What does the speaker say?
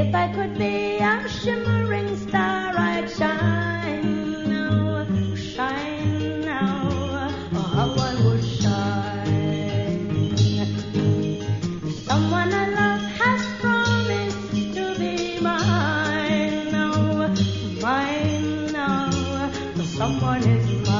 If I could be a shimmering star, I'd shine now, shine now. Oh, how I would shine. Someone I love has promised to be mine now, mine now. Someone is mine.